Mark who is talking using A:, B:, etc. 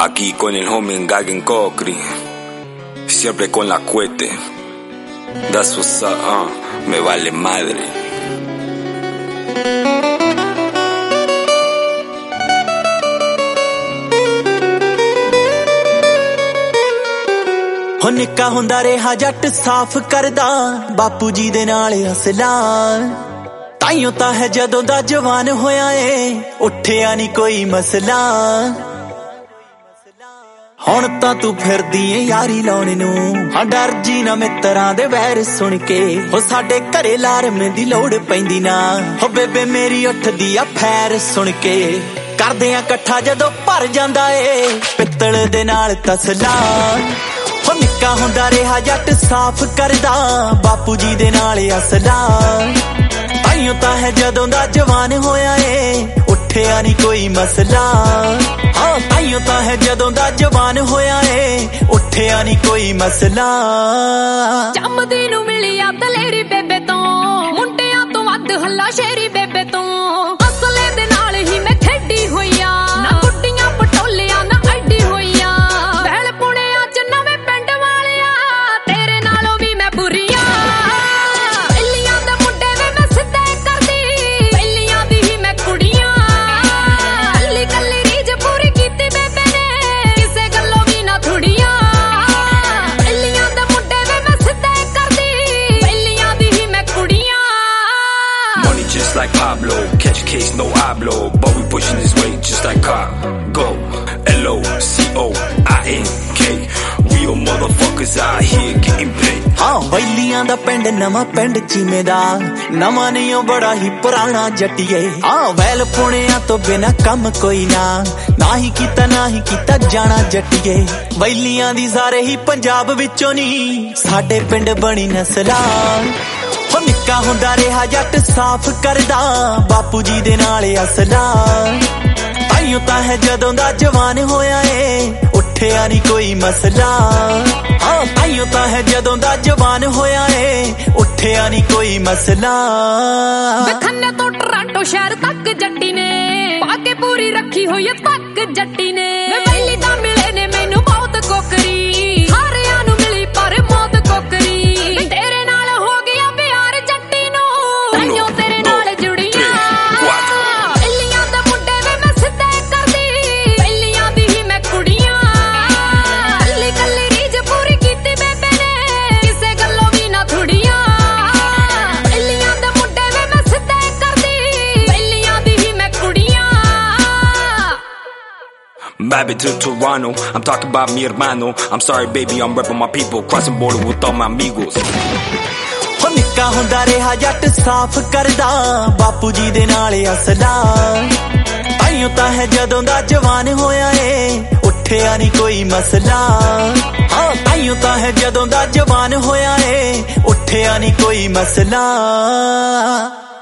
A: Aquí con el homie Gagen Kokri, siempre con la cuete. That's what's up, me vale madre.
B: हो निक्का हुंदा रेहा जट साफ करदा बापू जी दे नाल हसला ताइयों ता है जदों दा जवान होया ए उठिया नी कोई मसला हुण तां तू फिरदी ए यारी लाउण नूं हां डर जी ना मित्रां दे वैर सुण के हो साडे घरे लारमे दी लोड़ पैंदी ना हो बेबे मेरी उठदी आ फैर सुण के करदे आ इकट्ठा जदों भर जांदा ए पित्तल दे नाल तसला हो निक्का हुंदा रेहा जट साफ करदा बापू जी दे नाल हसला ताइयों तां है जदों दा जवान होया ए उठिया नी कोई मसला हाँ ताइयों तां है जदों दा जवान होया ए उठिया नी कोई मसला
C: जमदी नूं मिली आ दलेरी बेबे तो मुंडियां तो वध हल्ला शेरी बेबे तो असले दे नाल ही मैं खेडी होई आ ना गुड्डियां पटोलियां ना ऐडी होई आ बैल पुणिया च नवे पिंड वालिया तेरे नालों भी मैं बुरी आ इलियां दे मुंडे वे मैं सिद्धे करदी इलियां दी ही मैं कुड़ियां कल्ली कल्ली रीज पूरी कीती बेबे ने किसे गल्लों भी ना थुड़ियां इलियां दे मुंडे वे मैं सिद्धे करदी इलियां दी ही मैं कुड़ियां
A: Money just like Pablo, catch a case, no hablo, but we pushing this way just like cargo. L-O-C-O-I-N-K, real motherfuckers out here getting paid.
B: हाँ वैलियां दा पिंड नवा पिंड चीमे दा नवा नहीं बड़ा ही पुराना जटिए हाँ वैल पुणिया तो बिना कम कोई ना ही कीता जाना जटिए वैलियां दी सारे ही पंजाब विचों नी साडे पिंड बनी नसला हो निक्का हुंदा रेहा जट साफ करदा बापू जी दे नाल हसला ताइयों तां है जदों दा जवान होया ए उठिया नी कोई मसला हाँ ताइयों तां है जदों दा जवान होया ए उठिया नी कोई मसला
C: खन्ने तो टोरंटो शहर तक जट्टी ने पाके पूरी रखी होई तक जट्टी ने पहली तां मिले ने मैनू बहुत कोकरी सारियां नू मिली पर मौत कोकरी तेरे नाल हो गया प्यार जट्टी नू ताइयों तेरे नाल जुड़ियां इलियां दे मुंडे वे मैं सिद्धे करदी इलियां दी ही मैं कुड़ियां कल्ली कल्ली रीज पूरी कीती बेबे ने किसे गल्लों भी ना थुड़ियां इलियां दे मुंडे वे मैं सिद्धे करदी इलियां दी ही मैं कुड़ियां
A: Baby to Toronto, I'm talking about mi hermano. I'm sorry baby, I'm repping my people, crossing border with all my amigos.
B: हो निक्का हुंदा रेहा जट साफ करदा बापू जी दे नाल हसला ताइयों तां है जदों दा जवान होया ए उठिया नी कोई मसला हाँ ताइयों तां है जदों दा जवान होया ए उठिया नी कोई मसला